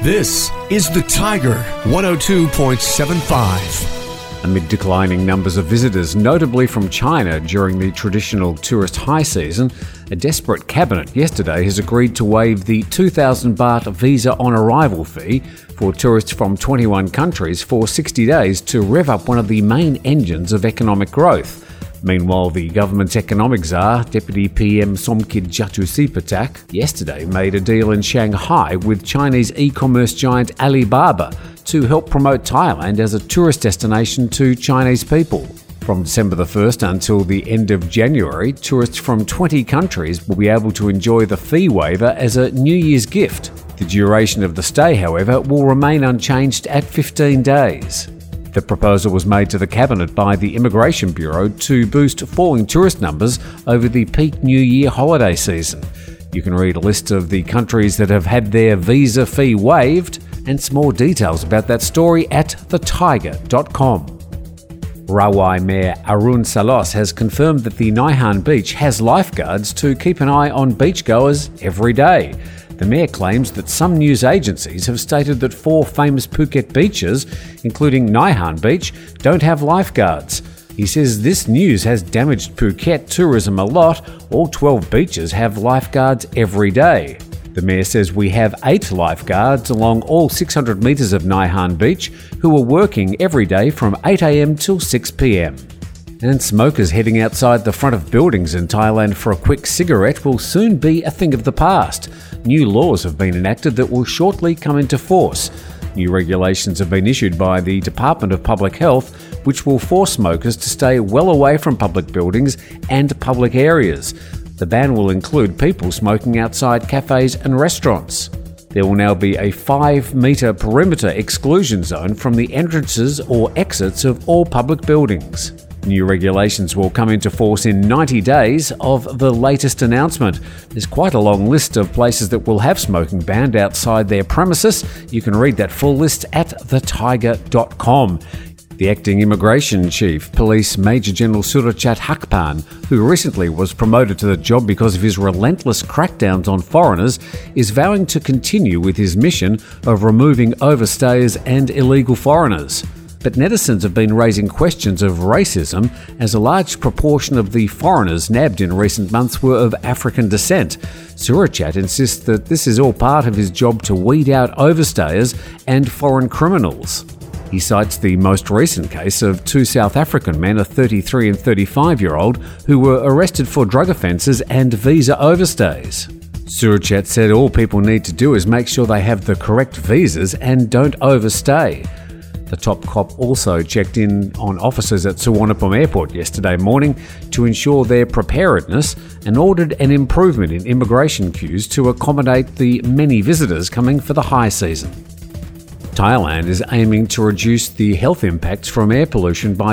This is The Tiger 102.75. Amid declining numbers of visitors, notably from China during the traditional tourist high season, a desperate cabinet yesterday has agreed to waive the 2,000 baht visa on arrival fee for tourists from 21 countries for 60 days to rev up one of the main engines of economic growth. Meanwhile, the government's economic czar, Deputy PM Somkid Jatusipatak, yesterday made a deal in Shanghai with Chinese e-commerce giant Alibaba to help promote Thailand as a tourist destination to Chinese people. From December the 1st until the end of January, tourists from 20 countries will be able to enjoy the fee waiver as a New Year's gift. The duration of the stay, however, will remain unchanged at 15 days. The proposal was made to the Cabinet by the Immigration Bureau to boost falling tourist numbers over the peak New Year holiday season. You can read a list of the countries that have had their visa fee waived and some more details about that story at thetiger.com. Rawai Mayor Arun Salos has confirmed that the Nai Han beach has lifeguards to keep an eye on beachgoers every day. The mayor claims that some news agencies have stated that 4 famous Phuket beaches, including Nai Han Beach, don't have lifeguards. He says this news has damaged Phuket tourism a lot. All 12 beaches have lifeguards every day. The mayor says we have 8 lifeguards along all 600 metres of Nai Han Beach who are working every day from 8 a.m. till 6 p.m. And smokers heading outside the front of buildings in Thailand for a quick cigarette will soon be a thing of the past. New laws have been enacted that will shortly come into force. New regulations have been issued by the Department of Public Health, which will force smokers to stay well away from public buildings and public areas. The ban will include people smoking outside cafes and restaurants. There will now be a 5-metre perimeter exclusion zone from the entrances or exits of all public buildings. New regulations will come into force in 90 days of the latest announcement. There's quite a long list of places that will have smoking banned outside their premises. You can read that full list at thetiger.com. The acting immigration chief, Police Major General Surachat Hakpan, who recently was promoted to the job because of his relentless crackdowns on foreigners, is vowing to continue with his mission of removing overstayers and illegal foreigners. But netizens have been raising questions of racism as a large proportion of the foreigners nabbed in recent months were of African descent. Surachat insists that this is all part of his job to weed out overstayers and foreign criminals. He cites the most recent case of 2 South African men, a 33 and 35-year-old, who were arrested for drug offences and visa overstays. Surachat said all people need to do is make sure they have the correct visas and don't overstay. The top cop also checked in on officers at Suvarnabhumi Airport yesterday morning to ensure their preparedness and ordered an improvement in immigration queues to accommodate the many visitors coming for the high season. Thailand is aiming to reduce the health impacts from air pollution by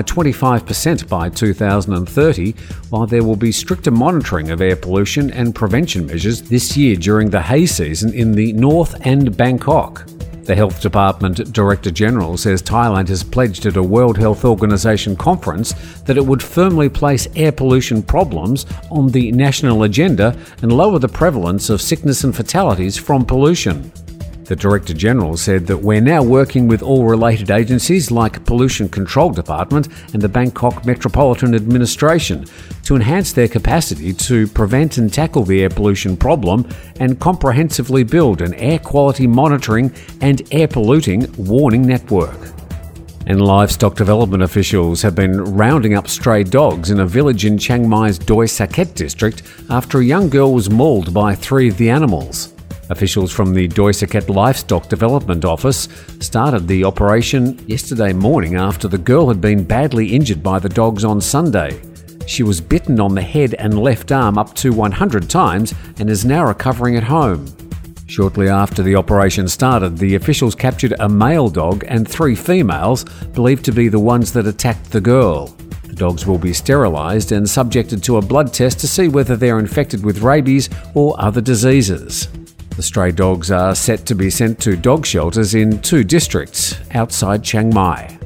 25% by 2030, while there will be stricter monitoring of air pollution and prevention measures this year during the hay season in the north and Bangkok. The Health Department Director General says Thailand has pledged at a World Health Organization conference that it would firmly place air pollution problems on the national agenda and lower the prevalence of sickness and fatalities from pollution. The Director General said that we're now working with all related agencies like Pollution Control Department and the Bangkok Metropolitan Administration to enhance their capacity to prevent and tackle the air pollution problem and comprehensively build an air quality monitoring and air polluting warning network. And livestock development officials have been rounding up stray dogs in a village in Chiang Mai's Doi Saket district after a young girl was mauled by 3 of the animals. Officials from the Doi Saket Livestock Development Office started the operation yesterday morning after the girl had been badly injured by the dogs on Sunday. She was bitten on the head and left arm up to 100 times and is now recovering at home. Shortly after the operation started, the officials captured a male dog and 3 females, believed to be the ones that attacked the girl. The dogs will be sterilised and subjected to a blood test to see whether they're infected with rabies or other diseases. The stray dogs are set to be sent to dog shelters in 2 districts outside Chiang Mai.